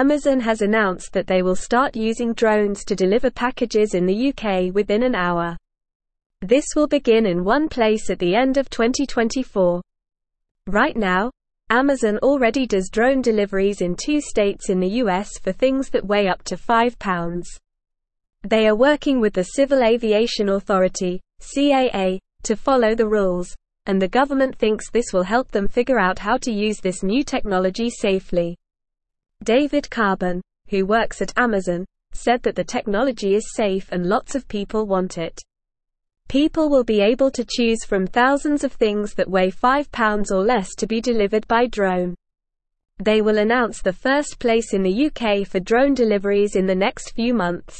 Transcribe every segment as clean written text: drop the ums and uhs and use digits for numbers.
Amazon has announced that they will start using drones to deliver packages in the UK within an hour. This will begin in one place at the end of 2024. Right now, Amazon already does drone deliveries in 2 states in the US for things that weigh up to 5 pounds. They are working with the Civil Aviation Authority, CAA, to follow the rules, and the government thinks this will help them figure out how to use this new technology safely. David Carbon, who works at Amazon, said that the technology is safe and lots of people want it. People will be able to choose from thousands of things that weigh 5 pounds or less to be delivered by drone. They will announce the first place in the UK for drone deliveries in the next few months.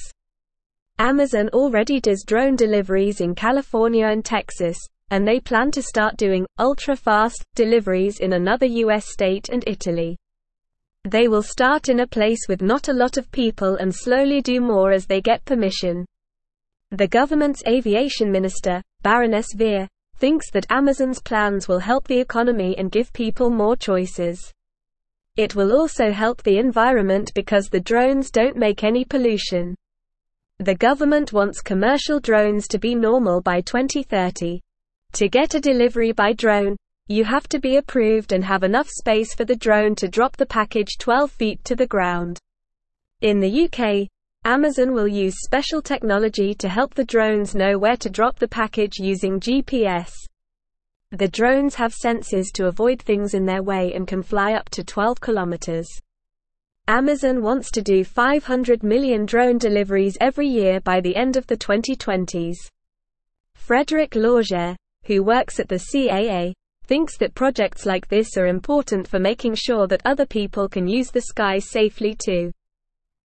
Amazon already does drone deliveries in California and Texas, and they plan to start doing ultra-fast deliveries in another US state and Italy. They will start in a place with not a lot of people and slowly do more as they get permission. The government's aviation minister, Baroness Veer, thinks that Amazon's plans will help the economy and give people more choices. It will also help the environment because the drones don't make any pollution. The government wants commercial drones to be normal by 2030. To get a delivery by drone, you have to be approved and have enough space for the drone to drop the package 12 feet to the ground. In the UK, Amazon will use special technology to help the drones know where to drop the package using GPS. The drones have sensors to avoid things in their way and can fly up to 12 kilometers. Amazon wants to do 500 million drone deliveries every year by the end of the 2020s. Frederic Laurier, who works at the CAA, thinks that projects like this are important for making sure that other people can use the sky safely too.